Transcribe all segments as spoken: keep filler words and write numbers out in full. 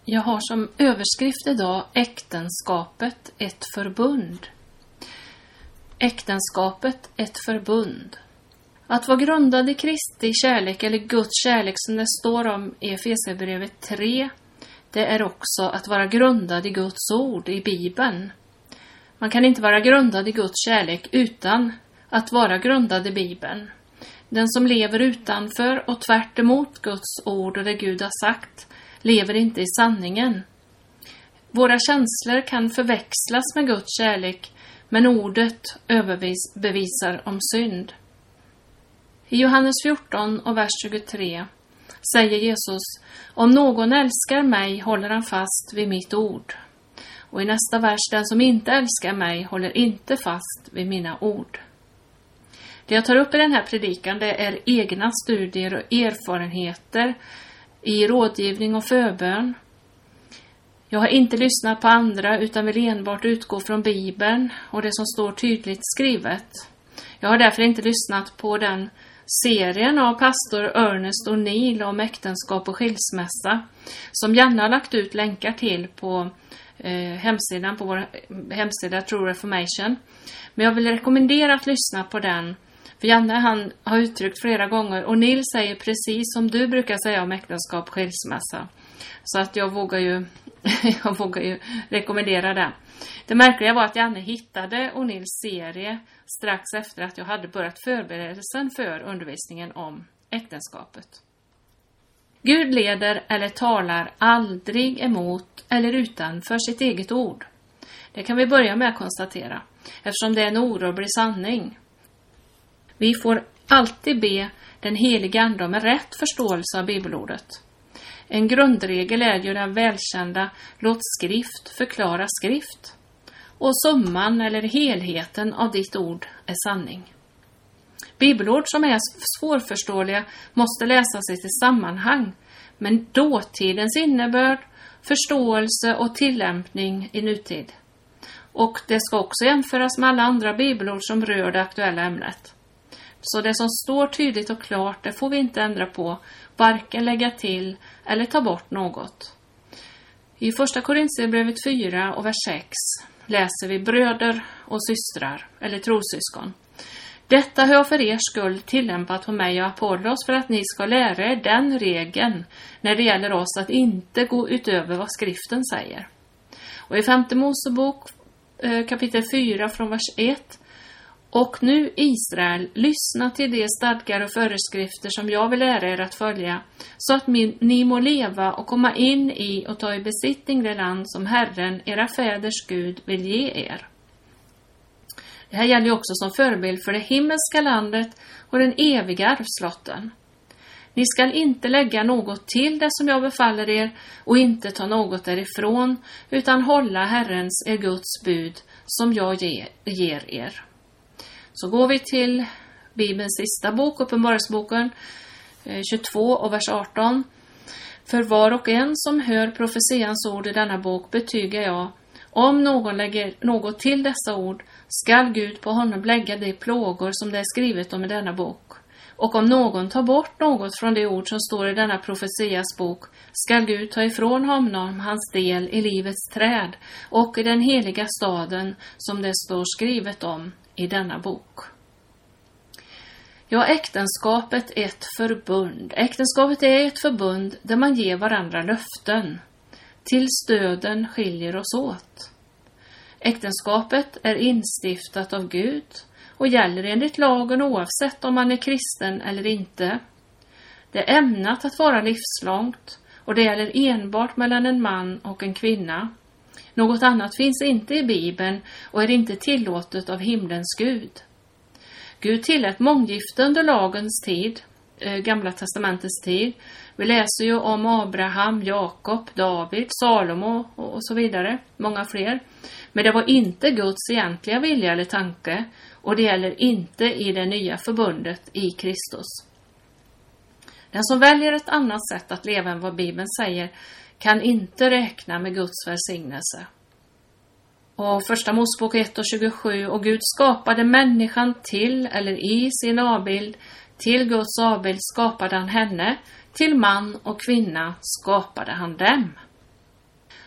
Jag har som överskrift idag äktenskapet ett förbund. Äktenskapet ett förbund. Att vara grundad i Kristi kärlek eller Guds kärlek som det står om i Efesierbrevet tre, det är också att vara grundad i Guds ord i Bibeln. Man kan inte vara grundad i Guds kärlek utan att vara grundad i Bibeln. Den som lever utanför och tvärt emot Guds ord och det Gud har sagt lever inte i sanningen. Våra känslor kan förväxlas med Guds kärlek, men ordet överbevisar om synd. I Johannes fjorton och vers tjugotre säger Jesus: om någon älskar mig håller han fast vid mitt ord. Och i nästa vers: den som inte älskar mig håller inte fast vid mina ord. Det jag tar upp i den här predikan, det är egna studier och erfarenheter i rådgivning och förbön. Jag har inte lyssnat på andra utan vill enbart utgå från Bibeln och det som står tydligt skrivet. Jag har därför inte lyssnat på den serien av pastor Ernest O'Neill om äktenskap och skilsmässa som Janne har lagt ut länkar till på eh, hemsidan, på vår hemsida True Reformation. Men jag vill rekommendera att lyssna på den. För Janne, han har uttryckt flera gånger, och Neil säger precis som du brukar säga om äktenskap och skilsmässa. Så att jag vågar ju, jag vågar ju rekommendera det. Det märkliga var att Janne hittade O'Neills serie strax efter att jag hade börjat förberedelsen för undervisningen om äktenskapet. Gud leder eller talar aldrig emot eller utanför sitt eget ord. Det kan vi börja med att konstatera, eftersom det är en orubblig sanning. Vi får alltid be den heliga ande om en rätt förståelse av bibelordet. En grundregel är ju den välkända låt skrift förklara skrift. Och summan eller helheten av ditt ord är sanning. Bibelord som är svårförståeliga måste läsas i sitt sammanhang, men dåtidens innebörd, förståelse och tillämpning i nutid. Och det ska också jämföras med alla andra bibelord som rör det aktuella ämnet. Så det som står tydligt och klart, det får vi inte ändra på, varken lägga till eller ta bort något. I första Korinthierbrevet fyra och vers sex läser vi: bröder och systrar, eller trosyskon. Detta har jag för er skull tillämpat på mig och Apollos för att ni ska lära er den regeln när det gäller oss att inte gå utöver vad skriften säger. Och i femte Mosebok kapitel fyra från vers ett: och nu Israel, lyssna till de stadgar och föreskrifter som jag vill lära er att följa, så att ni må leva och komma in i och ta i besittning det land som Herren, era fäders Gud, vill ge er. Det här gäller ju också som förebild för det himmelska landet och den eviga arvslotten. Ni skall inte lägga något till det som jag befaller er och inte ta något därifrån, utan hålla Herrens, er Guds bud, som jag ge, ger er. Så går vi till Bibelns sista bok, Uppenbarelseboken tjugotvå och vers arton. För var och en som hör profetians ord i denna bok betygar jag, om någon lägger något till dessa ord, skall Gud på honom lägga de plågor som det är skrivet om i denna bok. Och om någon tar bort något från de ord som står i denna profetias bok, skall Gud ta ifrån honom hans del i livets träd och i den heliga staden som det står skrivet om i denna bok. Ja, äktenskapet är ett förbund. Äktenskapet är ett förbund där man ger varandra löften. Tills döden skiljer oss åt. Äktenskapet är instiftat av Gud och gäller enligt lagen oavsett om man är kristen eller inte. Det är ämnat att vara livslångt och det gäller enbart mellan en man och en kvinna. Något annat finns inte i Bibeln och är inte tillåtet av himlens Gud. Gud tillät månggifte under lagens tid, eh, Gamla testamentets tid. Vi läser ju om Abraham, Jakob, David, Salomo och så vidare, många fler. Men det var inte Guds egentliga vilja eller tanke, och det gäller inte i det nya förbundet i Kristus. Den som väljer ett annat sätt att leva än vad Bibeln säger kan inte räkna med Guds välsignelse. Och första Mosebok ett och tjugosju: och Gud skapade människan till eller i sin avbild, till Guds avbild skapade han henne, till man och kvinna skapade han dem.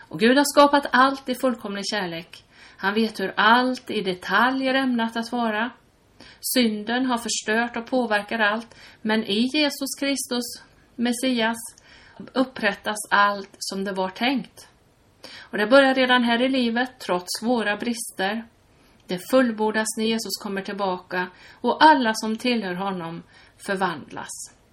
Och Gud har skapat allt i fullkomlig kärlek. Han vet hur allt i detalj är ämnat att vara. Synden har förstört och påverkar allt, men i Jesus Kristus, Messias, upprättas allt som det var tänkt. Och det börjar redan här i livet, trots våra brister. Det fullbordas när Jesus kommer tillbaka och alla som tillhör honom förvandlas.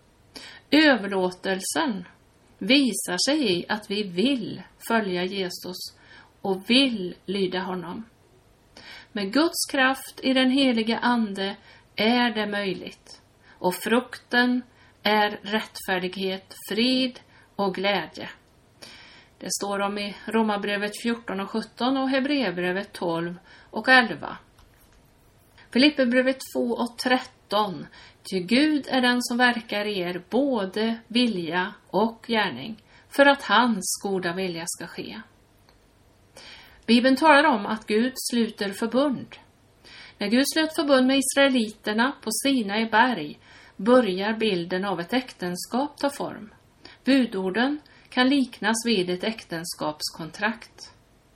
Överlåtelsen visar sig i att vi vill följa Jesus och vill lyda honom. Med Guds kraft i den helige ande är det möjligt. Och frukten är rättfärdighet, frid och glädje. Det står om i Romarbrevet fjorton och sjutton och Hebreerbrevet tolv och elva. Filipperbrevet två och tretton. Ty Gud är den som verkar i er både vilja och gärning, för att hans goda vilja ska ske. Bibeln talar om att Gud sluter förbund. När Gud slöt förbund med israeliterna på Sinai berg börjar bilden av ett äktenskap ta form. Budorden kan liknas vid ett äktenskapskontrakt.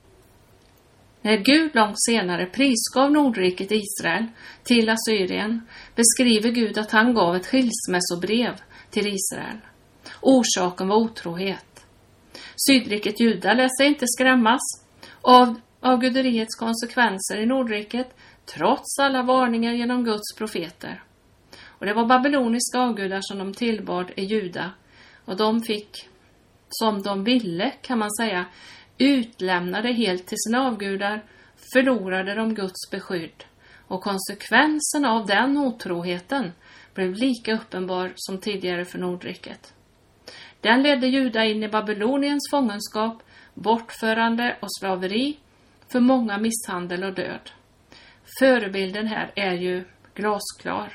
När Gud långt senare prisgav Nordriket Israel till Assyrien beskriver Gud att han gav ett skilsmässobrev till Israel. Orsaken var otrohet. Sydriket Juda lät sig inte skrämmas av avguderiets konsekvenser i Nordriket, trots alla varningar genom Guds profeter. Och det var babyloniska avgudar som de tillbad i Juda, och de fick, som de ville kan man säga, utlämnade helt till sina avgudar, förlorade de Guds beskydd. Och konsekvensen av den otroheten blev lika uppenbar som tidigare för Nordriket. Den ledde Juda in i Babyloniens fångenskap, bortförande och slaveri, för många misshandel och död. Förebilden här är ju glasklar.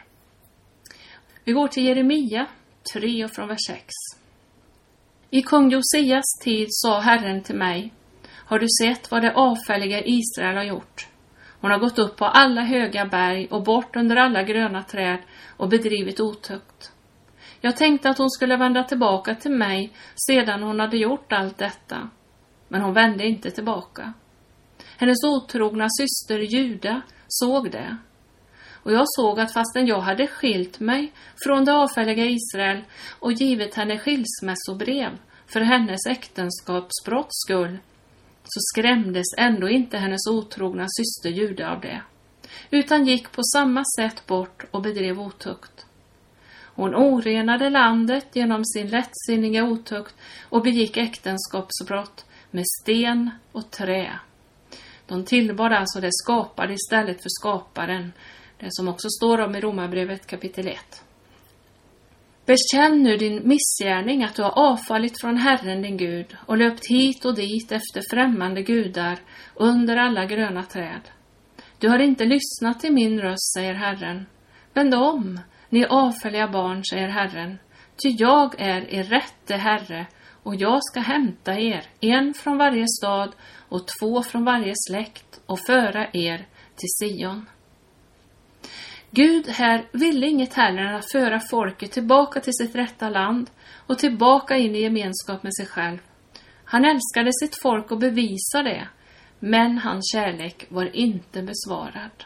Vi går till Jeremia tre och från vers sex. I kung Josias tid sa Herren till mig: har du sett vad det avfälliga Israel har gjort? Hon har gått upp på alla höga berg och bort under alla gröna träd och bedrivit otukt. Jag tänkte att hon skulle vända tillbaka till mig sedan hon hade gjort allt detta. Men hon vände inte tillbaka. Hennes otrogna syster Juda såg det. Och jag såg att fastän jag hade skilt mig från det avfälliga Israel och givit henne skilsmässobrev för hennes äktenskapsbrotts skull, så skrämdes ändå inte hennes otrogna syster Juda av det, utan gick på samma sätt bort och bedrev otukt. Hon orenade landet genom sin lättsinniga otukt och begick äktenskapsbrott med sten och trä. De tillbad alltså det skapade istället för skaparen, det som också står om i Romarbrevet kapitel ett. Bekänn nu din missgärning, att du har avfallit från Herren din Gud och löpt hit och dit efter främmande gudar under alla gröna träd. Du har inte lyssnat till min röst, säger Herren. Vänd om, ni avfälliga barn, säger Herren. Ty jag är er rätte Herre, och jag ska hämta er, en från varje stad och två från varje släkt, och föra er till Sion. Gud här ville inget heller än att föra folket tillbaka till sitt rätta land och tillbaka in i gemenskap med sig själv. Han älskade sitt folk och bevisade det, men hans kärlek var inte besvarad.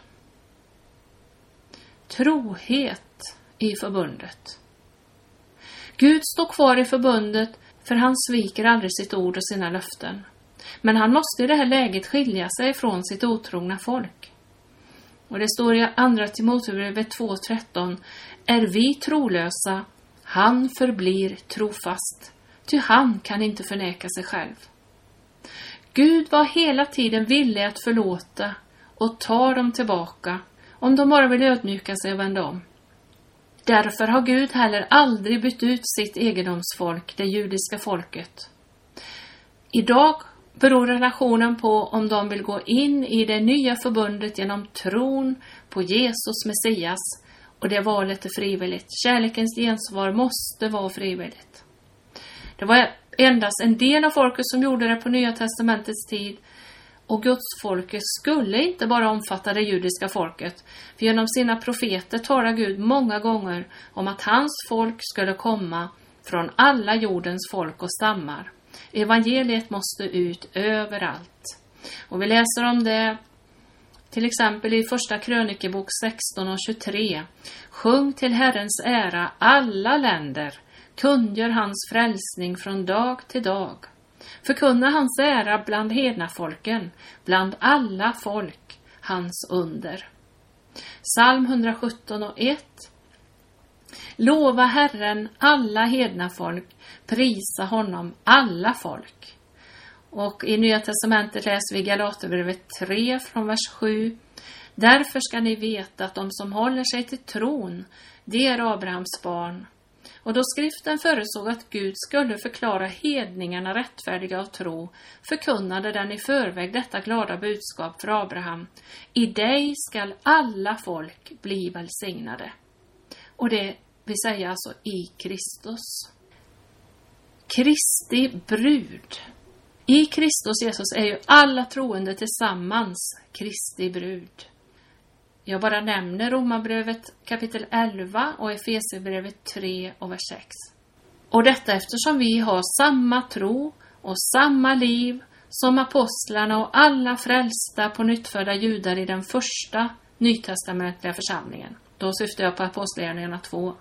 Trohet i förbundet. Gud står kvar i förbundet, för han sviker aldrig sitt ord och sina löften. Men han måste i det här läget skilja sig från sitt otrogna folk. Och det står i andra Timoteusbrevet två tretton: är vi trolösa, han förblir trofast, ty han kan inte förneka sig själv. Gud var hela tiden villig att förlåta och ta dem tillbaka, om de bara vill ödmjuka sig och vända om. Därför har Gud heller aldrig bytt ut sitt egendomsfolk, det judiska folket. Idag beror relationen på om de vill gå in i det nya förbundet genom tron på Jesus Messias, och det valet är frivilligt. Kärlekens gensvar måste vara frivilligt. Det var endast en del av folket som gjorde det på Nya testamentets tid, och Guds folket skulle inte bara omfatta det judiska folket. För genom sina profeter talar Gud många gånger om att hans folk skulle komma från alla jordens folk och stammar. Evangeliet måste ut överallt. Och vi läser om det till exempel i första krönikebok sexton och tjugotre. Sjung till Herrens ära alla länder, kungör hans frälsning från dag till dag. Förkunna hans ära bland hedna folken, bland alla folk, hans under. Psalm hundrasjutton och ett. Lova Herren alla hedna folk, prisa honom alla folk. Och i Nya testamentet läser vi Galaterbrevet tre från vers sju. Därför ska ni veta att de som håller sig till tron, det är Abrahams barn. Och då skriften förutsåg att Gud skulle förklara hedningarna rättfärdiga och tro, förkunnade den i förväg detta glada budskap för Abraham. I dig skall alla folk bli välsignade. Och det vill säga alltså i Kristus. Kristi brud. I Kristus Jesus är ju alla troende tillsammans Kristi brud. Jag bara nämner Romarbrevet kapitel elva och Efesierbrevet tre och vers sex. Och detta eftersom vi har samma tro och samma liv som apostlarna och alla frälsta på nyttfödda judar i den första nytestamentliga församlingen. Då syftar jag på Apostlagärningarna två.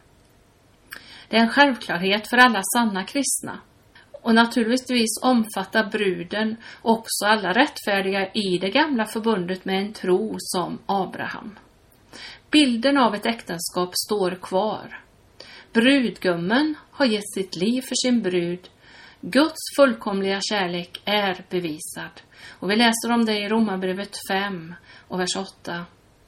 Det är en självklarhet för alla sanna kristna. Och naturligtvis omfattar bruden också alla rättfärdiga i det gamla förbundet med en tro som Abraham. Bilden av ett äktenskap står kvar. Brudgummen har gett sitt liv för sin brud. Guds fullkomliga kärlek är bevisad. Och vi läser om det i Romarbrevet fem och vers åtta.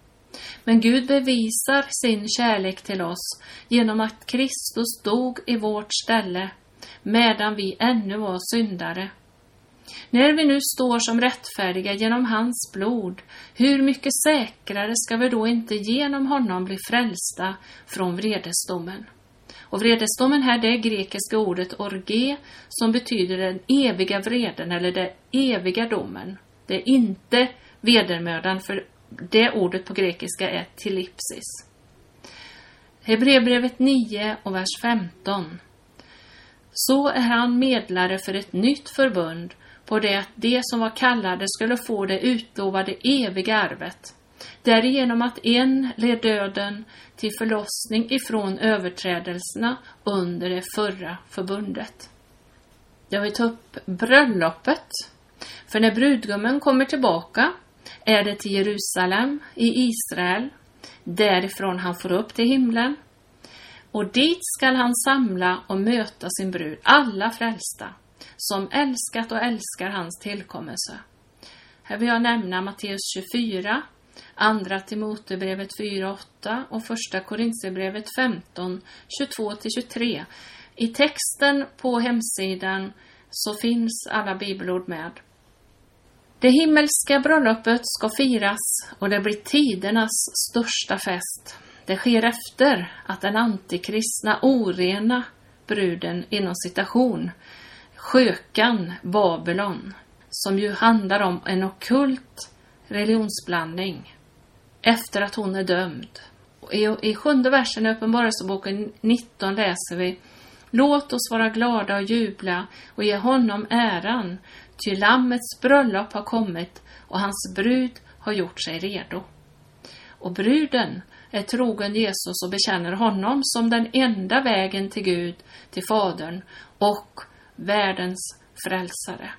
Men Gud bevisar sin kärlek till oss genom att Kristus dog i vårt ställe medan vi ännu var syndare. När vi nu står som rättfärdiga genom hans blod, hur mycket säkrare ska vi då inte genom honom bli frälsta från vredesdomen? Och vredesdomen här, det är grekiska ordet orge, som betyder den eviga vreden eller den eviga domen. Det är inte vedermödan, för det ordet på grekiska är tilipsis. Hebreerbrevet nio och vers femton. Så är han medlare för ett nytt förbund, på det att det som var kallade skulle få det utlovade eviga arvet. Därigenom att en led döden till förlossning ifrån överträdelserna under det förra förbundet. Jag vill ta upp bröllopet. För när brudgummen kommer tillbaka är det till Jerusalem i Israel, därifrån han får upp till himlen. Och dit skall han samla och möta sin brud, alla frälsta, som älskat och älskar hans tillkommelse. Här vill jag nämna Matteus tjugofyra, andra Timoteusbrevet fyra åtta och första Korinthierbrevet femton tjugotvå till tjugotre. I texten på hemsidan så finns alla bibelord med. Det himmelska bröllopet ska firas och det blir tidernas största fest. Det sker efter att den antikristna orena bruden inom citation, skökan Babylon, som ju handlar om en ockult religionsblandning, efter att hon är dömd. I, i sjunde versen i Uppenbarelseboken nitton läser vi: Låt oss vara glada och jubla och ge honom äran, ty lammets bröllop har kommit och hans brud har gjort sig redo. Och bruden är trogen Jesus och bekänner honom som den enda vägen till Gud, till Fadern och världens frälsare.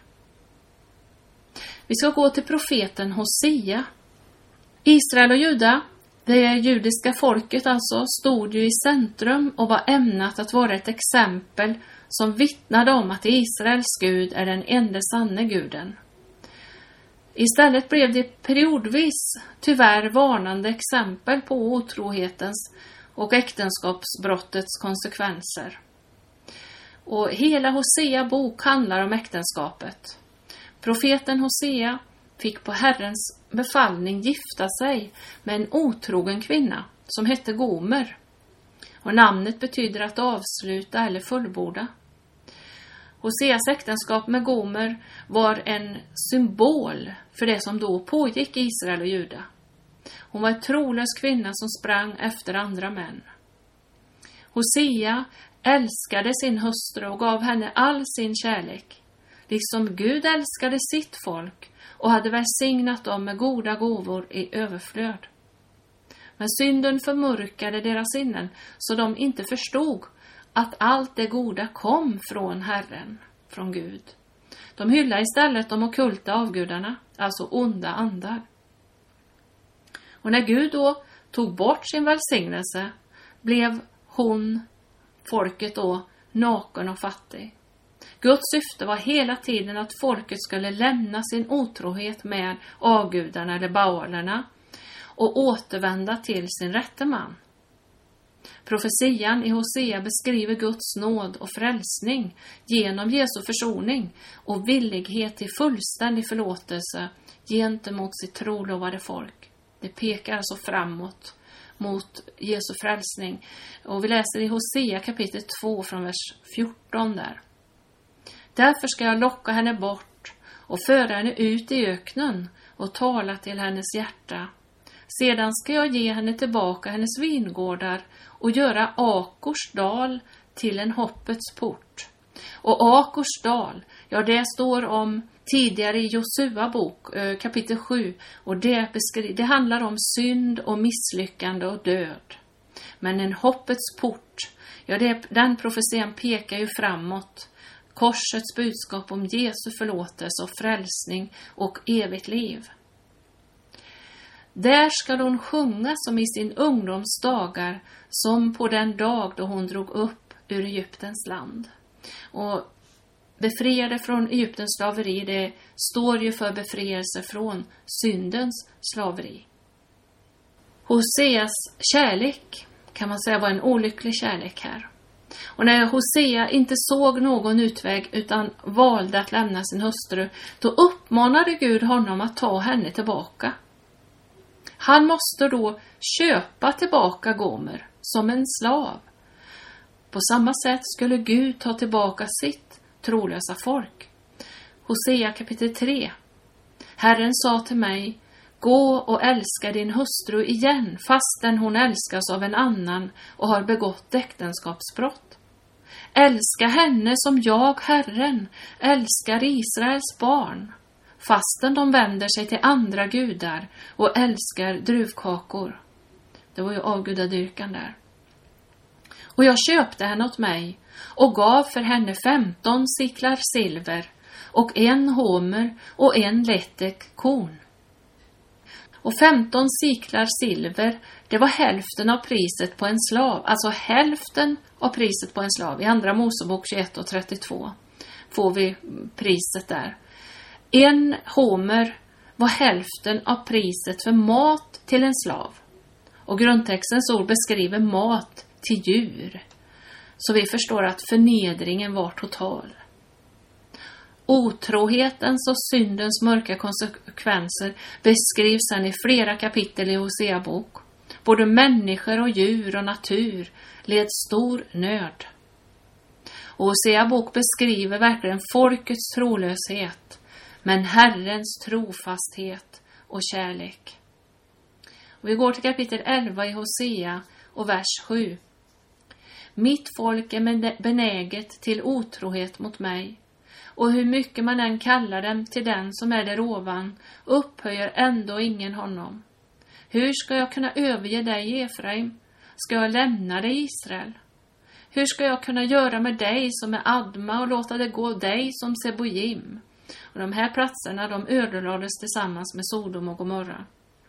Vi ska gå till profeten Hosea. Israel och Juda, det judiska folket alltså, stod ju i centrum och var ämnat att vara ett exempel som vittnade om att Israels Gud är den enda sanne guden. Istället blev det periodvis tyvärr varnande exempel på otrohetens och äktenskapsbrottets konsekvenser. Och hela Hosea bok handlar om äktenskapet. Profeten Hosea fick på Herrens befallning gifta sig med en otrogen kvinna som hette Gomer. Och namnet betyder att avsluta eller fullborda. Hoseas äktenskap med Gomer var en symbol för det som då pågick i Israel och Juda. Hon var en trolös kvinna som sprang efter andra män. Hosea älskade sin hustru och gav henne all sin kärlek, liksom Gud älskade sitt folk och hade välsignat dem med goda gåvor i överflöd. Men synden förmörkade deras sinnen så de inte förstod att allt det goda kom från Herren, från Gud. De hyllade istället de ockulta avgudarna, alltså onda andar. Och när Gud då tog bort sin välsignelse blev hon, folket då, naken och fattig. Guds syfte var hela tiden att folket skulle lämna sin otrohet med avgudarna eller baalerna och återvända till sin rätte man. Profetian i Hosea beskriver Guds nåd och frälsning genom Jesu försoning och villighet till fullständig förlåtelse gentemot sitt trolovade folk. Det pekar alltså framåt mot Jesu frälsning. Och vi läser i Hosea kapitel två från vers fjorton där. Därför ska jag locka henne bort och föra henne ut i öknen och tala till hennes hjärta. Sedan ska jag ge henne tillbaka hennes vingårdar och göra Akors dal till en hoppets port. Och Akors dal, ja det står om tidigare i Josua bok kapitel sju och det, beskri- det handlar om synd och misslyckande och död. Men en hoppets port, ja det, den profetian pekar ju framåt. Korsets budskap om Jesu förlåtelse och frälsning och evigt liv. Där ska hon sjunga som i sin ungdoms dagar, som på den dag då hon drog upp ur Egyptens land. Och befriade från Egyptens slaveri, det står ju för befrielse från syndens slaveri. Hoseas kärlek kan man säga var en olycklig kärlek här. Och när Hosea inte såg någon utväg utan valde att lämna sin hustru, då uppmanade Gud honom att ta henne tillbaka. Han måste då köpa tillbaka Gomer som en slav. På samma sätt skulle Gud ta tillbaka sitt trolösa folk. Hosea kapitel tre. Herren sa till mig, gå och älska din hustru igen fastän hon älskas av en annan och har begått äktenskapsbrott. Älska henne som jag, Herren, älskar Israels barn, fastän de vänder sig till andra gudar och älskar druvkakor. Det var ju avgudadyrkan där. Och jag köpte henne åt mig och gav för henne femton siklar silver och en homer och en lättek korn. Och femton siklar silver, det var hälften av priset på en slav. Alltså hälften av priset på en slav. I andra Mosebok tjugoett och trettiotvå får vi priset där. En homer var hälften av priset för mat till en slav. Och grundtextens ord beskriver mat till djur. Så vi förstår att förnedringen var total. Otrohetens och syndens mörka konsekvenser beskrivs sedan i flera kapitel i Hosea bok. Både människor och djur och natur led stor nöd. Och Hosea bok beskriver verkligen folkets trolöshet, men Herrens trofasthet och kärlek. Och vi går till kapitel elva i Hosea och vers sju. Mitt folk är benäget till otrohet mot mig. Och hur mycket man än kallar dem till den som är där ovan, upphöjer ändå ingen honom. Hur ska jag kunna överge dig, Efraim? Ska jag lämna dig, Israel? Hur ska jag kunna göra med dig som är Adma och låta det gå dig som Sebojim? Och de här platserna, de ödelades tillsammans med Sodom och Gomorra.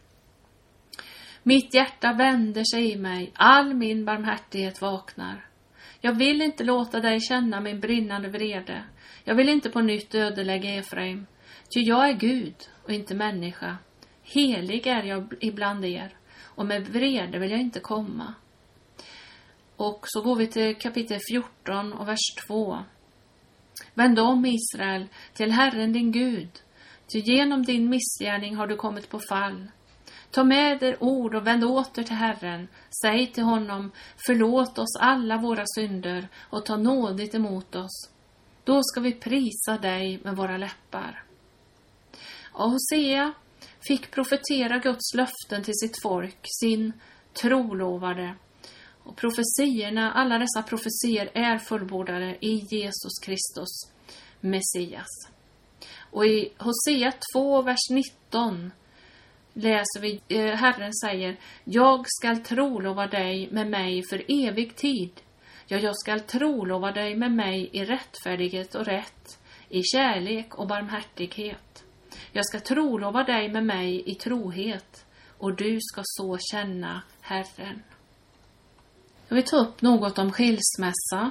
Mitt hjärta vänder sig i mig, all min barmhärtighet vaknar. Jag vill inte låta dig känna min brinnande vrede. Jag vill inte på nytt ödelägga Efraim. Ty jag är Gud och inte människa. Helig är jag ibland er. Och med vrede vill jag inte komma. Och så går vi till kapitel fjorton och vers två. Vänd om, Israel, till Herren din Gud. Ty genom din missgärning har du kommit på fall. Ta med er ord och vänd åter till Herren. Säg till honom, förlåt oss alla våra synder och ta nådigt emot oss. Då ska vi prisa dig med våra läppar. Och Hosea fick profetera Guds löften till sitt folk, sin trolovade. Och profetierna, alla dessa profetier är fullbordade i Jesus Kristus, Messias. Och i Hosea två, vers nitton läser vi, eh, Herren säger: jag skall trolova dig med mig för evig tid. Ja, jag skall trolova dig med mig i rättfärdighet och rätt, i kärlek och barmhärtighet. Jag ska trolova dig med mig i trohet, och du ska så känna Herren. Jag vill ta upp något om skilsmässa.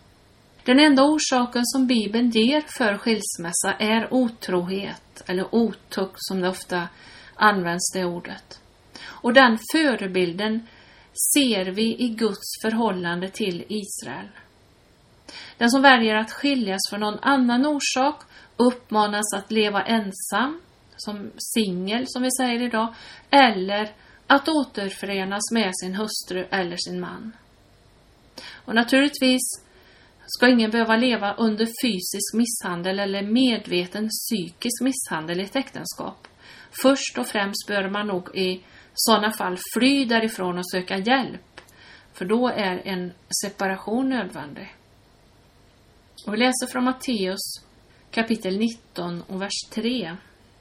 Den enda orsaken som Bibeln ger för skilsmässa är otrohet, eller otukt som det ofta används det ordet. Och den förebilden ser vi i Guds förhållande till Israel. Den som väljer att skiljas för någon annan orsak uppmanas att leva ensam, som singel som vi säger idag, eller att återförenas med sin hustru eller sin man. Och naturligtvis ska ingen behöva leva under fysisk misshandel eller medveten psykisk misshandel i ett äktenskap. Först och främst bör man nog i sådana fall fly därifrån och söka hjälp, för då är en separation nödvändig. Och vi läser från Matteus kapitel nitton och vers tre.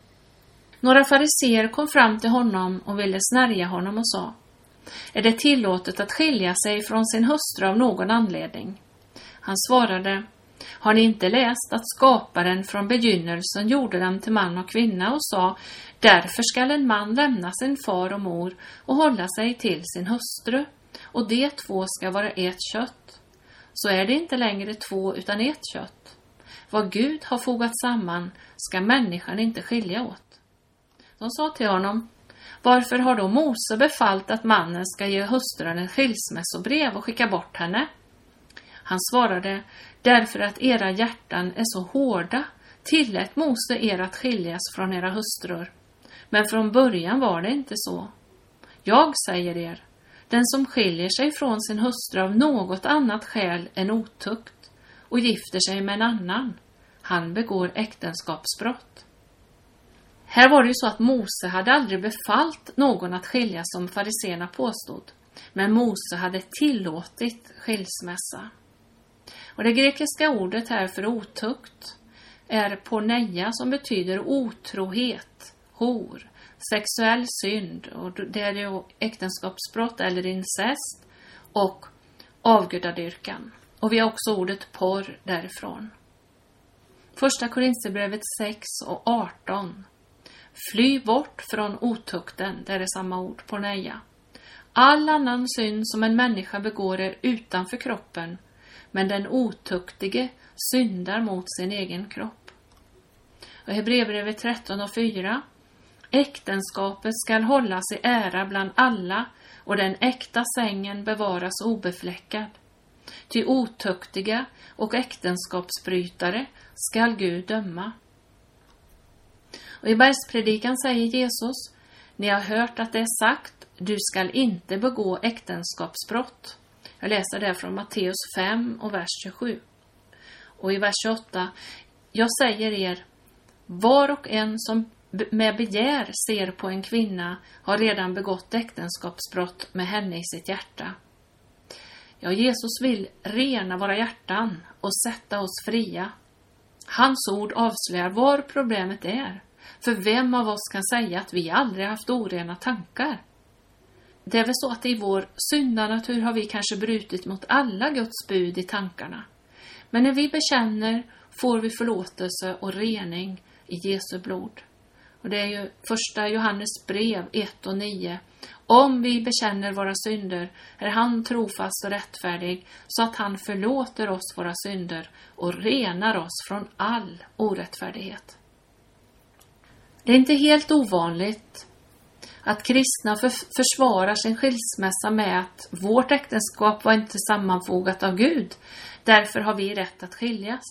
Några fariseer kom fram till honom och ville snärja honom och sa: är det tillåtet att skilja sig från sin hustru av någon anledning? Han svarade: har ni inte läst att skaparen från begynnelsen gjorde dem till man och kvinna och sa: därför skall en man lämna sin far och mor och hålla sig till sin hustru, och de två ska vara ett kött. Så är det inte längre två utan ett kött. Vad Gud har fogat samman ska människan inte skilja åt. De sa till honom: varför har då Mose befallt att mannen ska ge hustrun en skilsmässobrev och skicka bort henne? Han svarade: därför att era hjärtan är så hårda tillät Mose er att skiljas från era hustrur. Men från början var det inte så. Jag säger er, den som skiljer sig från sin hustru av något annat skäl än otukt och gifter sig med en annan, han begår äktenskapsbrott. Här var det ju så att Mose hade aldrig befallt någon att skiljas som fariséerna påstod. Men Mose hade tillåtit skilsmässa. Och det grekiska ordet här för otukt är porneia, som betyder otrohet, hor, sexuell synd, och det är ju äktenskapsbrott eller incest, och avgudadyrkan. Och vi har också ordet porr därifrån. Första Korinthierbrevet sex och arton. Fly bort från otukten, det är det samma ord, porneia. All annan synd som en människa begår är utanför kroppen, men den otuktige syndar mot sin egen kropp. Och Hebreerbrevet tretton och fyra. Äktenskapet skall hållas i ära bland alla, och den äkta sängen bevaras obefläckad. Ty otuktiga och äktenskapsbrytare skall Gud döma. Och i bergspredikan säger Jesus: ni har hört att det är sagt, du skall inte begå äktenskapsbrott. Jag läser det från Matteus fem och vers tjugosju. Och i vers tjugoåtta. Jag säger er, var och en som med begär ser på en kvinna har redan begått äktenskapsbrott med henne i sitt hjärta. Ja, Jesus vill rena våra hjärtan och sätta oss fria. Hans ord avslöjar var problemet är. För vem av oss kan säga att vi aldrig haft orena tankar? Det är väl så att i vår syndanatur har vi kanske brutit mot alla Guds bud i tankarna. Men när vi bekänner får vi förlåtelse och rening i Jesu blod. Och det är ju första Johannes brev ett och nio. Om vi bekänner våra synder är han trofast och rättfärdig, så att han förlåter oss våra synder och renar oss från all orättfärdighet. Det är inte helt ovanligt att kristna för, försvarar sin skilsmässa med att vårt äktenskap var inte sammanfogat av Gud, därför har vi rätt att skiljas.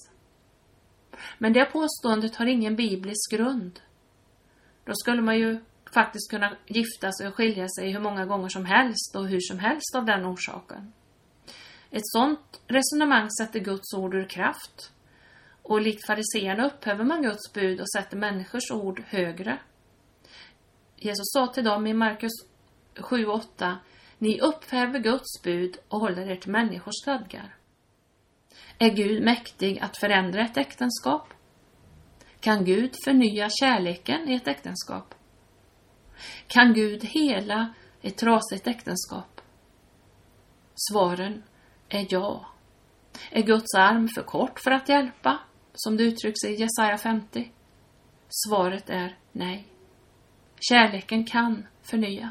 Men det påståendet har ingen biblisk grund. Då skulle man ju faktiskt kunna gifta sig och skilja sig hur många gånger som helst och hur som helst av den orsaken. Ett sådant resonemang sätter Guds ord ur kraft. Och likt fariséerna upphäver man Guds bud och sätter människors ord högre. Jesus sa till dem i Markus sju åtta: Ni upphäver Guds bud och håller er till människors stadgar. Är Gud mäktig att förändra ett äktenskap? Kan Gud förnya kärleken i ett äktenskap? Kan Gud hela ett trasigt äktenskap? Svaren är ja. Är Guds arm för kort för att hjälpa, som det uttrycks i Jesaja femtio? Svaret är nej. Kärleken kan förnyas.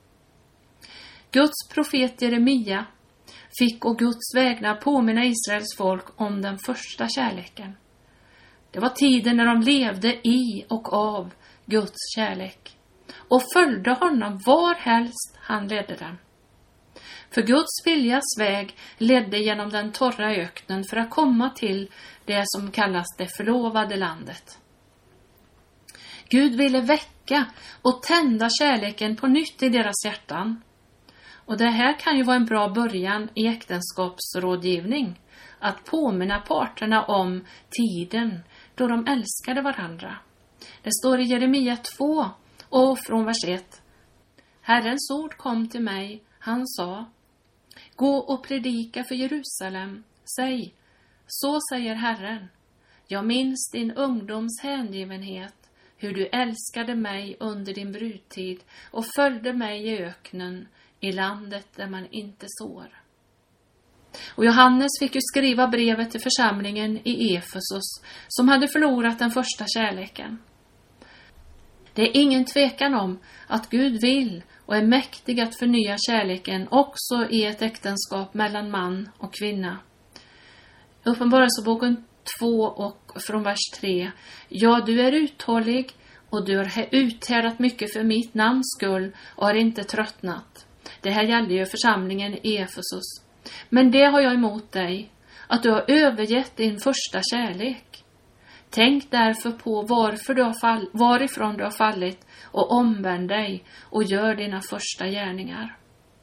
Guds profet Jeremia fick å Guds vägnar påminna Israels folk om den första kärleken. Det var tiden när de levde i och av Guds kärlek och följde honom var helst han ledde dem. För Guds viljas väg ledde genom den torra öknen för att komma till det som kallas det förlovade landet. Gud ville väcka och tända kärleken på nytt i deras hjärtan. Och det här kan ju vara en bra början i äktenskapsrådgivning. Att påminna parterna om tiden då de älskade varandra. Det står i Jeremia två och från vers ett. Herrens ord kom till mig, han sa: gå och predika för Jerusalem, säg, så säger Herren, jag minns din ungdoms hängivenhet, hur du älskade mig under din brudtid och följde mig i öknen, i landet där man inte sår. Och Johannes fick ju skriva brevet till församlingen i Efesus som hade förlorat den första kärleken. Det är ingen tvekan om att Gud vill och är mäktig att förnya kärleken också i ett äktenskap mellan man och kvinna. Uppenbarelseboken två och från vers tre. Ja, du är uthållig och du har uthärdat mycket för mitt namns skull och har inte tröttnat. Det här gällde ju församlingen i Efesus. Men det har jag emot dig, att du har övergett din första kärlek. Tänk därför på varför du har fall, varifrån du har fallit och omvänd dig och gör dina första gärningar.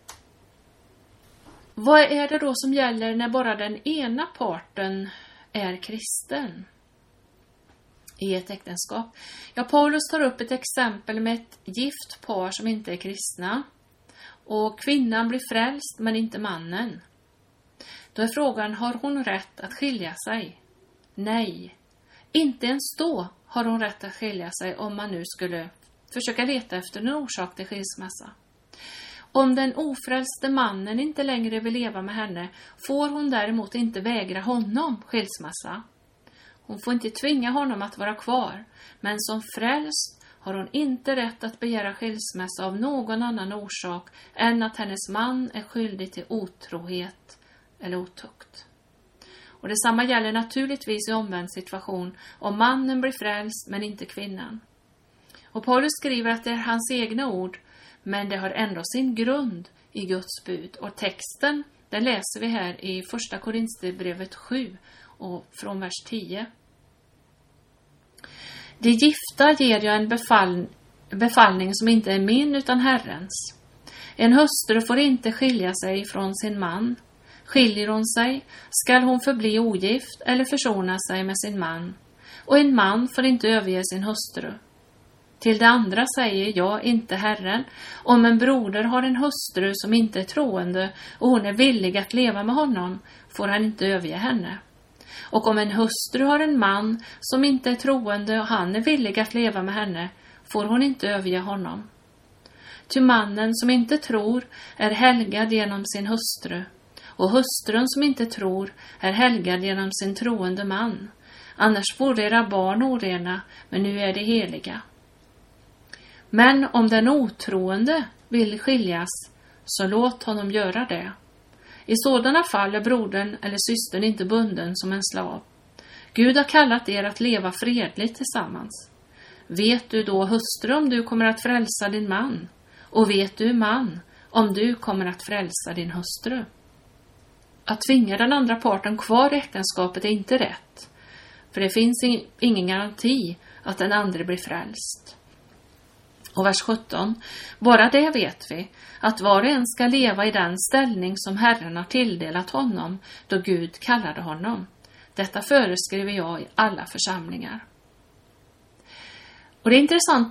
Vad är det då som gäller när bara den ena parten är kristen i ett äktenskap? Ja, Paulus tar upp ett exempel med ett gift par som inte är kristna. Och kvinnan blir frälst men inte mannen. Då är frågan, har hon rätt att skilja sig? Nej, inte ens då har hon rätt att skilja sig om man nu skulle försöka leta efter en orsak till skilsmässa. Om den ofrälste mannen inte längre vill leva med henne får hon däremot inte vägra honom skilsmässa. Hon får inte tvinga honom att vara kvar, men som frälst har hon inte rätt att begära skilsmässa av någon annan orsak än att hennes man är skyldig till otrohet eller otukt. Och detsamma gäller naturligtvis i omvänd situation om mannen blir frälst men inte kvinnan. Och Paulus skriver att det är hans egna ord, men det har ändå sin grund i Guds bud. Och texten, den läser vi här i första Korinthierbrevet sju och från vers tio. De gifta ger jag en befall, befallning som inte är min utan Herrens. En hustru får inte skilja sig från sin man. Skiljer hon sig skall hon förbli ogift eller försona sig med sin man. Och en man får inte överge sin hustru. Till det andra säger jag, inte Herren, om en broder har en hustru som inte är troende och hon är villig att leva med honom, får han inte överge henne. Och om en hustru har en man som inte är troende och han är villig att leva med henne, får hon inte överge honom. Ty mannen som inte tror är helgad genom sin hustru, och hustrun som inte tror är helgad genom sin troende man. Annars vore era barn orena, men nu är de heliga. Men om den otroende vill skiljas, så låt honom göra det. I sådana fall är brodern eller systern inte bunden som en slav. Gud har kallat er att leva fredligt tillsammans. Vet du då, hustru, om du kommer att frälsa din man? Och vet du, man, om du kommer att frälsa din hustru? Att tvinga den andra parten kvar i äktenskapet är inte rätt. För det finns ingen garanti att den andra blir frälst. Och vers sjutton. Bara det vet vi, att var och en ska leva i den ställning som Herren har tilldelat honom, då Gud kallade honom. Detta föreskriver jag i alla församlingar. Och det är intressant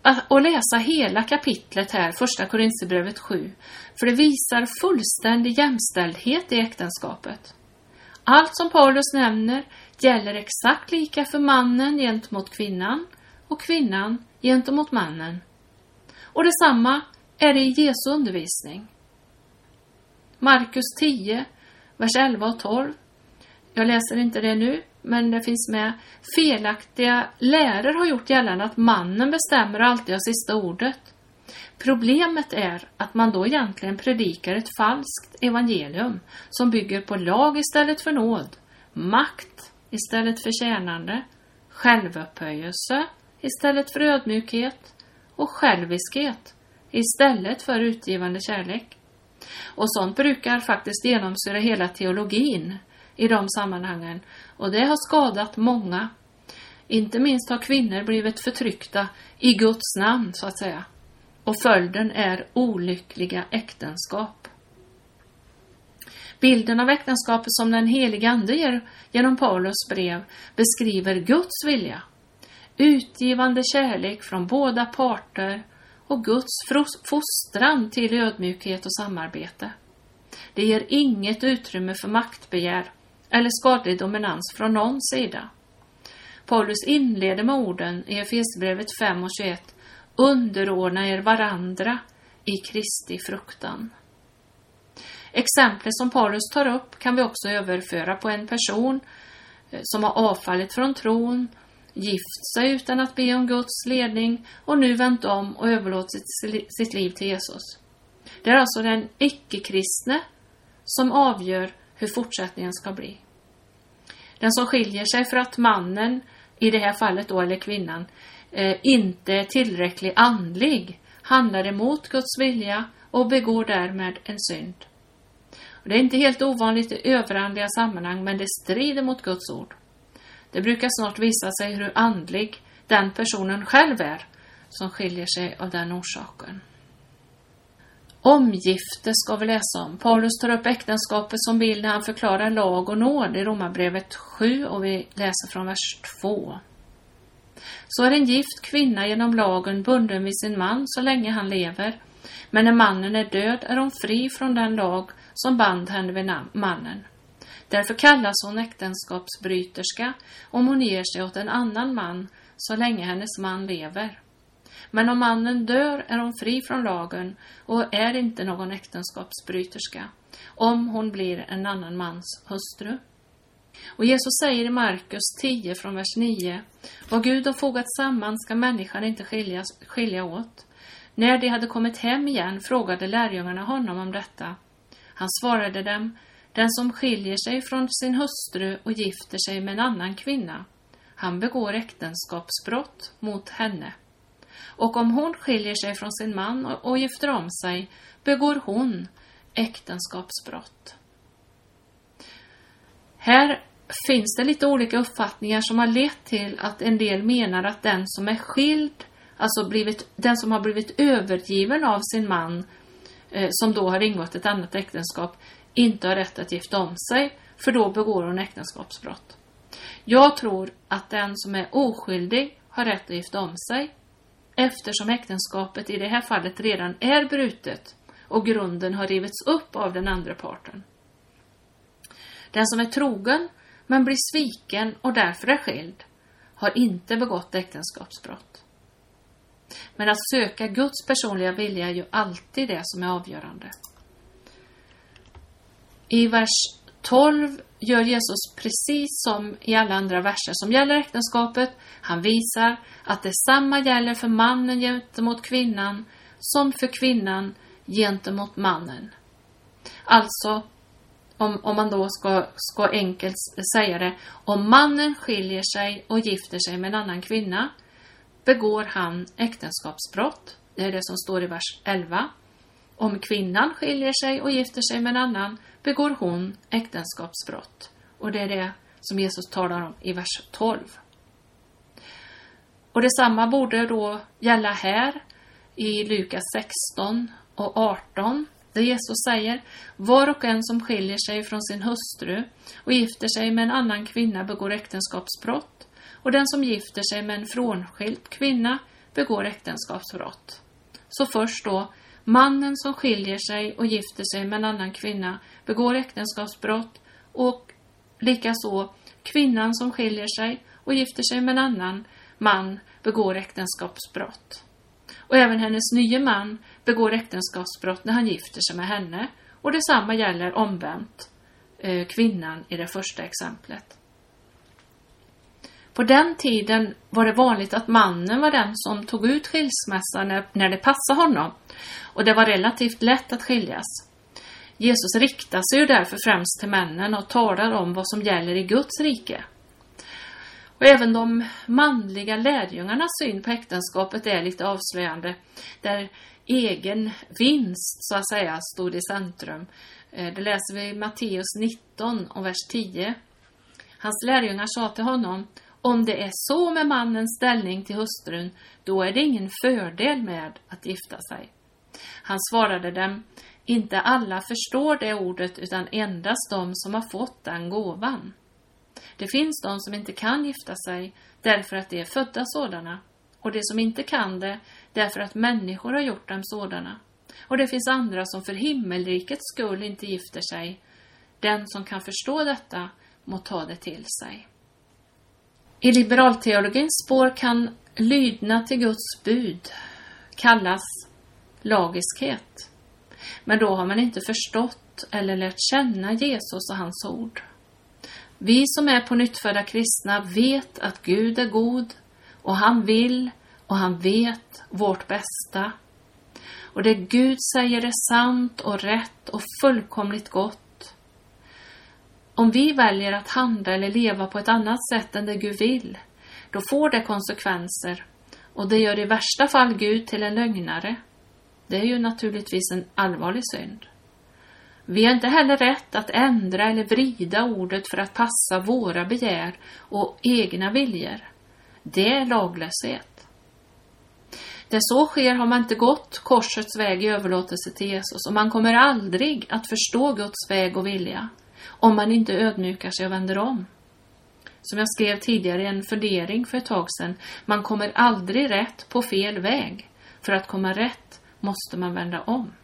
att läsa hela kapitlet här, första Korinthierbrevet sju, för det visar fullständig jämställdhet i äktenskapet. Allt som Paulus nämner gäller exakt lika för mannen gentemot kvinnan och kvinnan gentemot mannen. Och detsamma är det i Jesu undervisning. Markus tio, vers elva och tolv. Jag läser inte det nu, men det finns med. Felaktiga lärare har gjort gällande att mannen bestämmer alltid av sista ordet. Problemet är att man då egentligen predikar ett falskt evangelium som bygger på lag istället för nåd, makt istället för tjänande, självupphöjelse istället för ödmjukhet och själviskhet istället för utgivande kärlek. Och sånt brukar faktiskt genomsyra hela teologin i de sammanhangen, och det har skadat många. Inte minst har kvinnor blivit förtryckta i Guds namn, så att säga. Och följden är olyckliga äktenskap. Bilden av äktenskapet som den heliga ande ger genom Paulus brev beskriver Guds vilja, utgivande kärlek från båda parter och Guds fostran till ödmjukhet och samarbete. Det ger inget utrymme för maktbegär eller skadlig dominans från någon sida. Paulus inleder med orden i Efesierbrevet fem och tjugoett: underordna er varandra i Kristi fruktan. Exemplet som Paulus tar upp kan vi också överföra på en person som har avfallit från tron, gift sig utan att be om Guds ledning och nu vänt om och överlåtit sitt liv till Jesus. Det är alltså den icke-kristne som avgör hur fortsättningen ska bli. Den som skiljer sig för att mannen, i det här fallet då, eller kvinnan, eh, inte är tillräckligt andlig, handlar emot Guds vilja och begår därmed en synd. Och det är inte helt ovanligt i överandliga sammanhang, men det strider mot Guds ord. Det brukar snart visa sig hur andlig den personen själv är som skiljer sig av den orsaken. Omgifte ska vi läsa om. Paulus tar upp äktenskapet som bild när han förklarar lag och nåd i Romarbrevet sju, och vi läser från vers två. Så är en gift kvinna genom lagen bunden vid sin man så länge han lever, men när mannen är död är hon fri från den lag som band henne vid mannen. Därför kallas hon äktenskapsbryterska om hon ger sig åt en annan man så länge hennes man lever. Men om mannen dör är hon fri från lagen och är inte någon äktenskapsbryterska om hon blir en annan mans hustru. Och Jesus säger i Markus tio från vers nio: vad Gud har fogat samman ska människan inte skilja, skilja åt. När de hade kommit hem igen frågade lärjungarna honom om detta. Han svarade dem: den som skiljer sig från sin hustru och gifter sig med en annan kvinna, han begår äktenskapsbrott mot henne. Och om hon skiljer sig från sin man och, och gifter om sig, begår hon äktenskapsbrott. Här finns det lite olika uppfattningar som har lett till att en del menar att den som är skild, alltså blivit, den som har blivit övergiven av sin man, eh, som då har ingått ett annat äktenskap, inte har rätt att gifta om sig, för då begår hon äktenskapsbrott. Jag tror att den som är oskyldig har rätt att gifta om sig, eftersom äktenskapet i det här fallet redan är brutet och grunden har rivits upp av den andra parten. Den som är trogen men blir sviken och därför är skild har inte begått äktenskapsbrott. Men att söka Guds personliga vilja är ju alltid det som är avgörande. I vers tolv gör Jesus precis som i alla andra verser som gäller äktenskapet. Han visar att detsamma gäller för mannen gentemot kvinnan som för kvinnan gentemot mannen. Alltså, om, om man då ska, ska enkelt säga det, om mannen skiljer sig och gifter sig med en annan kvinna, begår han äktenskapsbrott. Det är det som står i vers elva. Om kvinnan skiljer sig och gifter sig med en annan, begår hon äktenskapsbrott. Och det är det som Jesus talar om i vers tolv. Och detsamma borde då gälla här i Lukas sexton och arton. Där Jesus säger: var och en som skiljer sig från sin hustru och gifter sig med en annan kvinna begår äktenskapsbrott. Och den som gifter sig med en frånskild kvinna begår äktenskapsbrott. Så först då, mannen som skiljer sig och gifter sig med en annan kvinna begår äktenskapsbrott, och likaså kvinnan som skiljer sig och gifter sig med en annan man begår äktenskapsbrott. Och även hennes nya man begår äktenskapsbrott när han gifter sig med henne, och detsamma gäller omvänt eh, kvinnan i det första exemplet. På den tiden var det vanligt att mannen var den som tog ut skilsmässan när, när det passade honom, och det var relativt lätt att skiljas. Jesus riktar sig ju därför främst till männen och talar om vad som gäller i Guds rike. Och även de manliga lärjungarnas syn på äktenskapet är lite avslöjande, där egen vinst så att säga stod i centrum. Det läser vi i Matteus nitton och vers tio. Hans lärjungar sa till honom: om det är så med mannens ställning till hustrun, då är det ingen fördel med att gifta sig. Han svarade dem: inte alla förstår det ordet, utan endast de som har fått den gåvan. Det finns de som inte kan gifta sig därför att de är födda sådana, och de som inte kan det därför att människor har gjort dem sådana. Och det finns andra som för himmelrikets skull inte gifter sig. Den som kan förstå detta må ta det till sig. I liberalteologins spår kan lydnad till Guds bud kallas lagiskhet. Men då har man inte förstått eller lärt känna Jesus och hans ord. Vi som är på nyttfödda kristna vet att Gud är god, och han vill och han vet vårt bästa. Och det Gud säger är sant och rätt och fullkomligt gott. Om vi väljer att handla eller leva på ett annat sätt än det Gud vill, då får det konsekvenser, och det gör i värsta fall Gud till en lögnare. Det är ju naturligtvis en allvarlig synd. Vi har inte heller rätt att ändra eller vrida ordet för att passa våra begär och egna viljor. Det är laglöshet. Där så sker har man inte gått korsets väg i överlåtelse till Jesus, och man kommer aldrig att förstå Guds väg och vilja om man inte ödmjukar sig och vänder om. Som jag skrev tidigare i en fundering för ett tag sedan, man kommer aldrig rätt på fel väg. För att komma rätt måste man vända om.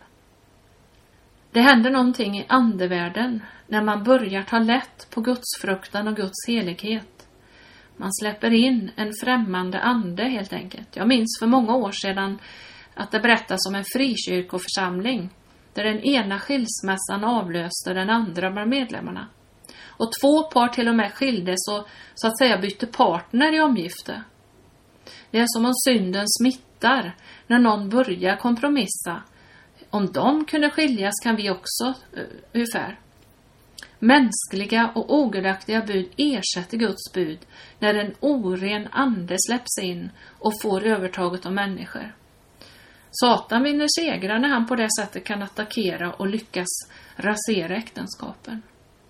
Det händer någonting i andevärlden när man börjar ta lätt på Guds fruktan och Guds helighet. Man släpper in en främmande ande helt enkelt. Jag minns för många år sedan att det berättas om en frikyrkoförsamling där den ena skilsmässan avlöste den andra bland medlemmarna. Och två par till och med skildes och så att säga bytte partner i omgifte. Det är som om synden smittar när någon börjar kompromissa. Om de kunde skiljas kan vi också, ungefär. Mänskliga och ogudaktiga bud ersätter Guds bud när en oren ande släpps in och får övertaget av människor. Satan vinner segrar när han på det sättet kan attackera och lyckas rasera äktenskapen.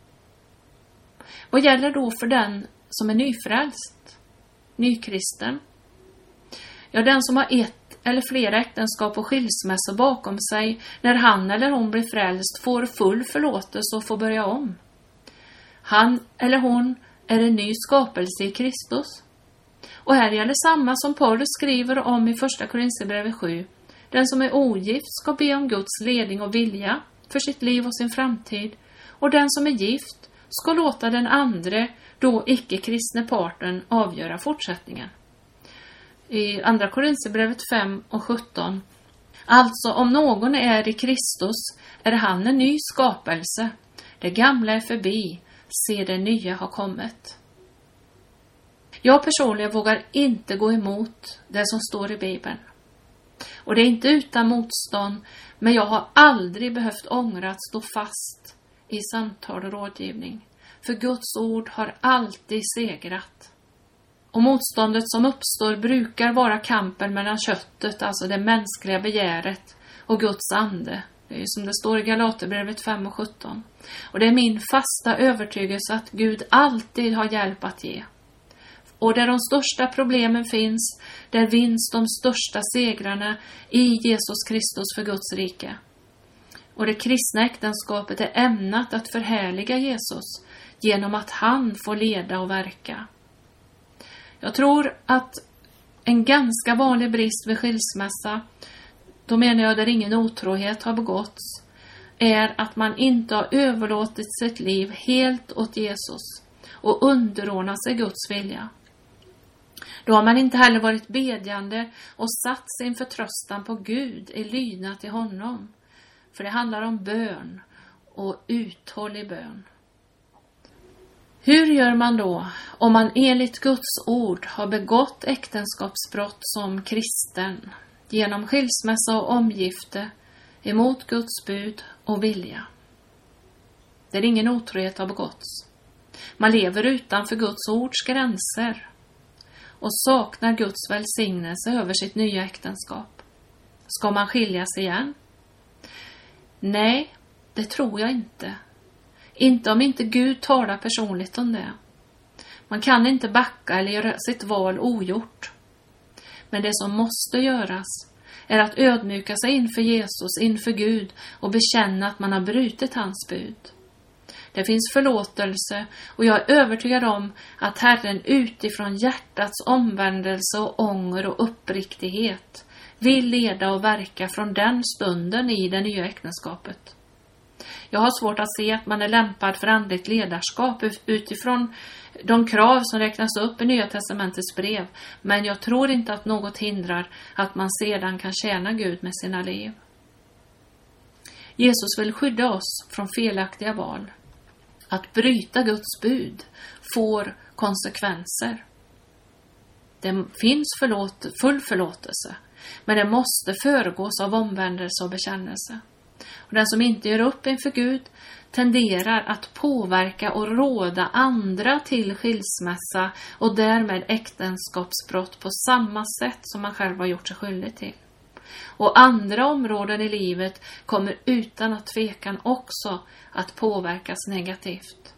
Vad gäller då för den som är nyfrälst, nykristen? Ja, den som har ett eller flera äktenskap och skilsmässor bakom sig, när han eller hon blir frälst får full förlåtelse och får börja om. Han eller hon är en ny skapelse i Kristus. Och här gäller samma som Paulus skriver om i första Korinthierbrevet sju. Den som är ogift ska be om Guds ledning och vilja för sitt liv och sin framtid. Och den som är gift ska låta den andre, då icke-kristne parten, avgöra fortsättningen. I andra Korinthierbrevet fem och sjutton. Alltså om någon är i Kristus är han en ny skapelse. Det gamla är förbi, se det nya har kommit. Jag personligen vågar inte gå emot det som står i Bibeln. Och det är inte utan motstånd, men jag har aldrig behövt ångra att stå fast i samtal och rådgivning. För Guds ord har alltid segrat. Och motståndet som uppstår brukar vara kampen mellan köttet, alltså det mänskliga begäret, och Guds ande. Det är ju som det står i Galaterbrevet fem och sjutton. Och det är min fasta övertygelse att Gud alltid har hjälp att ge. Och där de största problemen finns, där vinns de största segrarna i Jesus Kristus för Guds rike. Och det kristna äktenskapet är ämnat att förhärliga Jesus genom att han får leda och verka. Jag tror att En ganska vanlig brist vid skilsmässa, då menar jag där ingen otrohet har begåtts, är att man inte har överlåtit sitt liv helt åt Jesus och underordnat sig Guds vilja. Då har man inte heller varit bedjande och satt sin förtröstan på Gud i lydnad till honom. För det handlar om bön och uthållig bön. Hur gör man då om man enligt Guds ord har begått äktenskapsbrott som kristen genom skilsmässa och omgifte emot Guds bud och vilja? Där ingen otrohet har begåtts. Man lever utanför Guds ords gränser och saknar Guds välsignelse över sitt nya äktenskap. Ska man skiljas igen? Nej, det tror jag inte. Inte om inte Gud talar personligt om det. Man kan inte backa eller göra sitt val ogjort. Men det som måste göras är att ödmjuka sig inför Jesus, inför Gud och bekänna att man har brutit hans bud. Det finns förlåtelse och jag är övertygad om att Herren utifrån hjärtats omvändelse och ånger och uppriktighet vill leda och verka från den stunden i det nya äktenskapet. Jag har svårt att se att man är lämpad för andligt ledarskap utifrån de krav som räknas upp i Nya testamentets brev, men jag tror inte att något hindrar att man sedan kan tjäna Gud med sina liv. Jesus vill skydda oss från felaktiga val. Att bryta Guds bud får konsekvenser. Det finns förlåt, full förlåtelse, men det måste föregås av omvändelse och bekännelse. Och den som inte gör upp inför Gud tenderar att påverka och råda andra till skilsmässa och därmed äktenskapsbrott på samma sätt som man själv har gjort sig skyldig till. Och andra områden i livet kommer utan att tvekan också att påverkas negativt.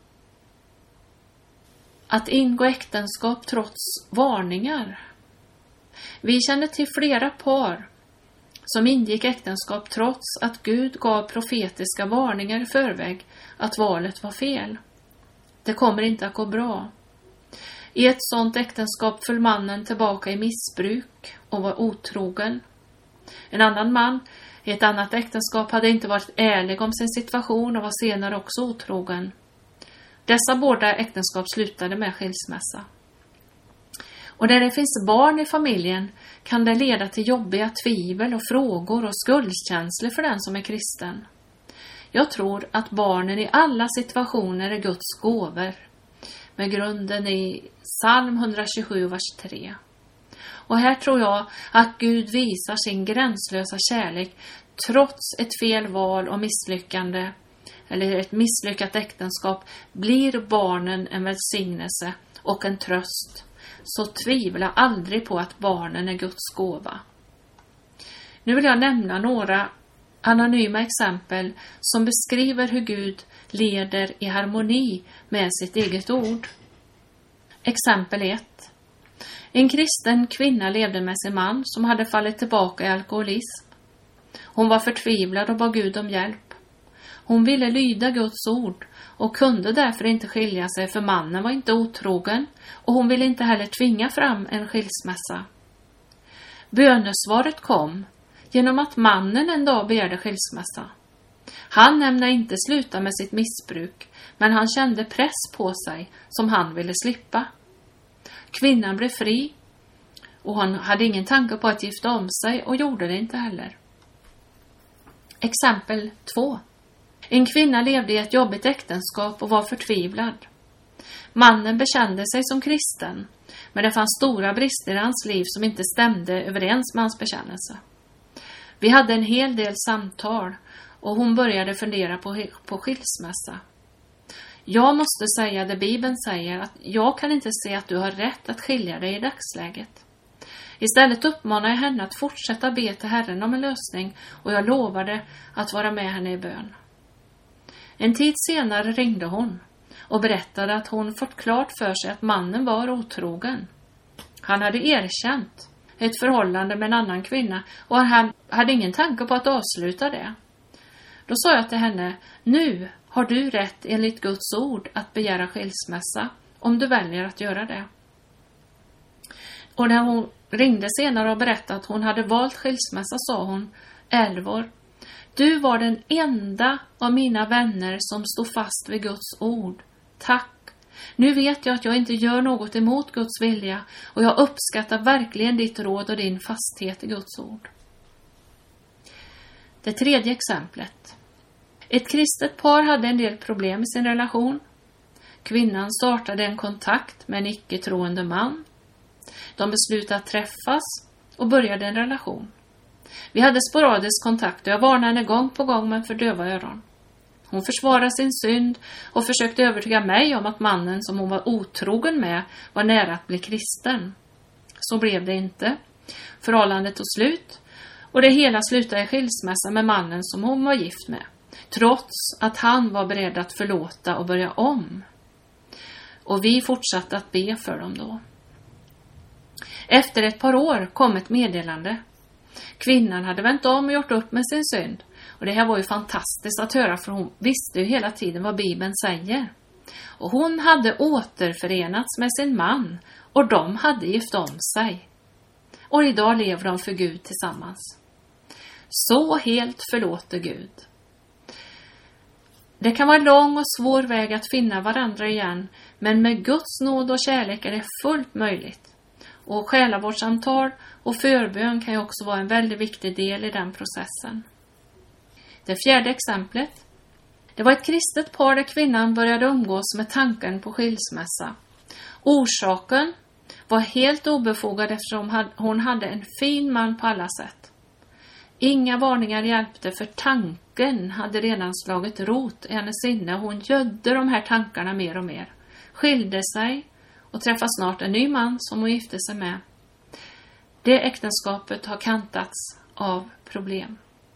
Att ingå äktenskap trots varningar. Vi känner till flera par som ingick äktenskap trots att Gud gav profetiska varningar i förväg att valet var fel. Det kommer inte att gå bra. I ett sådant äktenskap föll mannen tillbaka i missbruk och var otrogen. En annan man i ett annat äktenskap hade inte varit ärlig om sin situation och var senare också otrogen. Dessa båda äktenskap slutade med skilsmässa. Och där det finns barn i familjen kan det leda till jobbiga tvivel och frågor och skuldkänslor för den som är kristen. Jag tror att barnen i alla situationer är Guds gåvor, med grunden i psalm etthundratjugosju, vers tre. Och här tror jag att Gud visar sin gränslösa kärlek trots ett fel val och misslyckande, eller ett misslyckat äktenskap, blir barnen en välsignelse och en tröst. Så tvivla aldrig på att barnen är Guds gåva. Nu vill jag nämna några anonyma exempel som beskriver hur Gud leder i harmoni med sitt eget ord. Exempel ett. En kristen kvinna levde med sin man som hade fallit tillbaka i alkoholism. Hon var förtvivlad och bad Gud om hjälp. Hon ville lyda Guds ord och kunde därför inte skilja sig, för mannen var inte otrogen och hon ville inte heller tvinga fram en skilsmässa. Bönesvaret kom genom att mannen en dag begärde skilsmässa. Han ämnade inte sluta med sitt missbruk, men han kände press på sig som han ville slippa. Kvinnan blev fri och hon hade ingen tanke på att gifta om sig och gjorde det inte heller. Exempel två. En kvinna levde i ett jobbigt äktenskap och var förtvivlad. Mannen bekände sig som kristen, men det fanns stora brister i hans liv som inte stämde överens med hans bekännelse. Vi hade en hel del samtal och hon började fundera på, på skilsmässa. Jag måste säga det Bibeln säger, att jag kan inte se att du har rätt att skilja dig i dagsläget. Istället uppmanar jag henne att fortsätta be till Herren om en lösning och jag lovade att vara med henne i bön. En tid senare ringde hon och berättade att hon fått klart för sig att mannen var otrogen. Han hade erkänt ett förhållande med en annan kvinna och han hade ingen tanke på att avsluta det. Då sa jag till henne, nu har du rätt enligt Guds ord att begära skilsmässa om du väljer att göra det. Och när hon ringde senare och berättade att hon hade valt skilsmässa sa hon: Elvor, du var den enda av mina vänner som stod fast vid Guds ord. Tack. Nu vet jag att jag inte gör något emot Guds vilja och jag uppskattar verkligen ditt råd och din fasthet i Guds ord. Det tredje exemplet. Ett kristet par hade en del problem i sin relation. Kvinnan startade en kontakt med en icke-troende man. De beslutade att träffas och började en relation. Vi hade sporadisk kontakt och jag varnade henne gång på gång men för döva öron. Hon försvarade sin synd och försökte övertyga mig om att mannen som hon var otrogen med var nära att bli kristen. Så blev det inte. Förhållandet tog slut och det hela slutade i skilsmässa med mannen som hon var gift med. Trots att han var beredd att förlåta och börja om. Och vi fortsatte att be för dem då. Efter ett par år kom ett meddelande. Kvinnan hade vänt om och gjort upp med sin synd. Och det här var ju fantastiskt att höra, för hon visste ju hela tiden vad Bibeln säger. Och hon hade återförenats med sin man och de hade gift om sig. Och idag lever de för Gud tillsammans. Så helt förlåter Gud. Det kan vara en lång och svår väg att finna varandra igen, men med Guds nåd och kärlek är det fullt möjligt. Och själavårdssamtal och förbön kan ju också vara en väldigt viktig del i den processen. Det fjärde exemplet. Det var ett kristet par där kvinnan började umgås med tanken på skilsmässa. Orsaken var helt obefogad eftersom hon hade en fin man på alla sätt. Inga varningar hjälpte, för tanken hade redan slagit rot i hennes sinne och hon gödde de här tankarna mer och mer. Skilde sig och träffade snart en ny man som hon gifte sig med. Det äktenskapet har kantats av problem.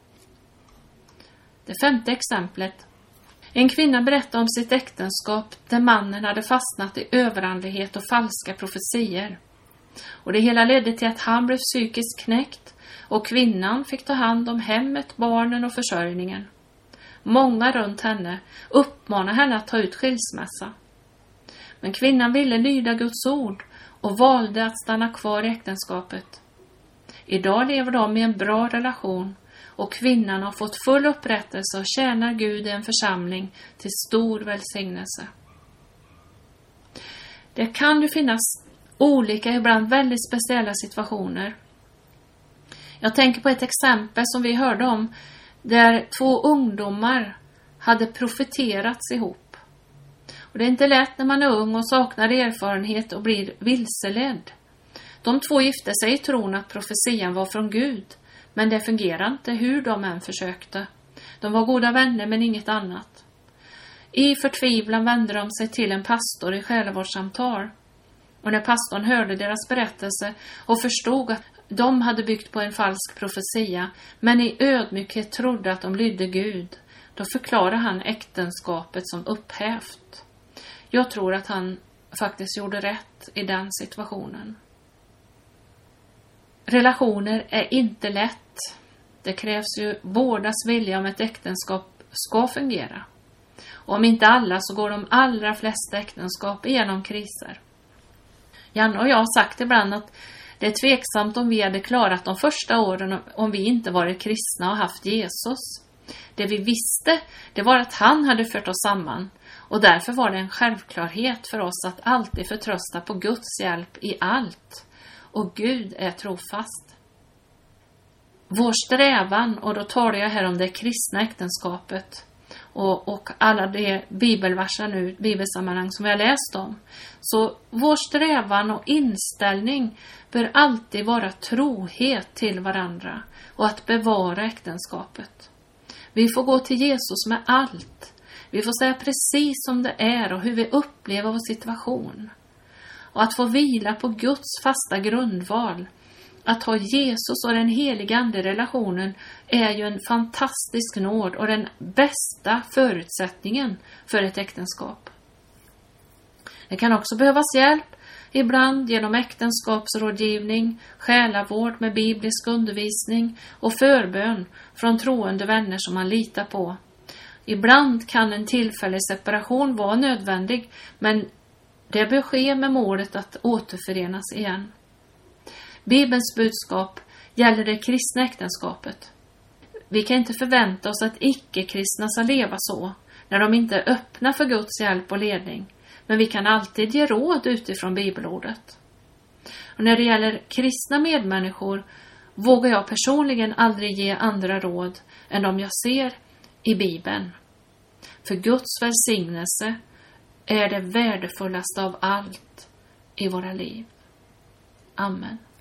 Det femte exemplet. En kvinna berättade om sitt äktenskap där mannen hade fastnat i överandlighet och falska profetier. Och det hela ledde till att han blev psykiskt knäckt och kvinnan fick ta hand om hemmet, barnen och försörjningen. Många runt henne uppmanade henne att ta ut skilsmässa. Men kvinnan ville lyda Guds ord och valde att stanna kvar i äktenskapet. Idag lever de i en bra relation och kvinnan har fått full upprättelse och tjänar Gud i en församling till stor välsignelse. Det kan ju finnas olika, ibland väldigt speciella situationer. Jag tänker på ett exempel som vi hörde om där två ungdomar hade profeterats ihop. Och det är inte lätt när man är ung och saknar erfarenhet och blir vilseledd. De två gifte sig i tron att profetian var från Gud, men det fungerade inte hur de än försökte. De var goda vänner men inget annat. I förtvivlan vände de sig till en pastor i själavårdssamtal. Och när pastorn hörde deras berättelse och förstod att de hade byggt på en falsk profetia, men i ödmjukhet trodde att de lydde Gud, då förklarade han äktenskapet som upphävt. Jag tror att han faktiskt gjorde rätt i den situationen. Relationer är inte lätt. Det krävs ju bådas vilja om ett äktenskap ska fungera. Och om inte alla så går de allra flesta äktenskap igenom kriser. Janne och jag har sagt ibland att det är tveksamt om vi hade klarat de första åren om vi inte varit kristna och haft Jesus. Det vi visste, det var att han hade fört oss samman. Och därför var det en självklarhet för oss att alltid förtrösta på Guds hjälp i allt. Och Gud är trofast. Vår strävan, och då talar jag här om det kristna äktenskapet och, och alla de bibelverser nu, bibelsammanhang som vi har läst om. Så vår strävan och inställning bör alltid vara trohet till varandra och att bevara äktenskapet. Vi får gå till Jesus med allt. Vi får säga precis som det är och hur vi upplever vår situation. Och att få vila på Guds fasta grundval. Att ha Jesus och den heliga ande relationen är ju en fantastisk nåd och den bästa förutsättningen för ett äktenskap. Det kan också behövas hjälp, ibland genom äktenskapsrådgivning, själavård med biblisk undervisning och förbön från troende vänner som man litar på. Ibland kan en tillfällig separation vara nödvändig, men det bör ske med målet att återförenas igen. Bibelns budskap gäller det kristna äktenskapet. Vi kan inte förvänta oss att icke-kristna ska leva så när de inte är öppna för Guds hjälp och ledning. Men vi kan alltid ge råd utifrån bibelordet. Och när det gäller kristna medmänniskor vågar jag personligen aldrig ge andra råd än de jag ser i Bibeln. För Guds välsignelse är det värdefullaste av allt i våra liv. Amen.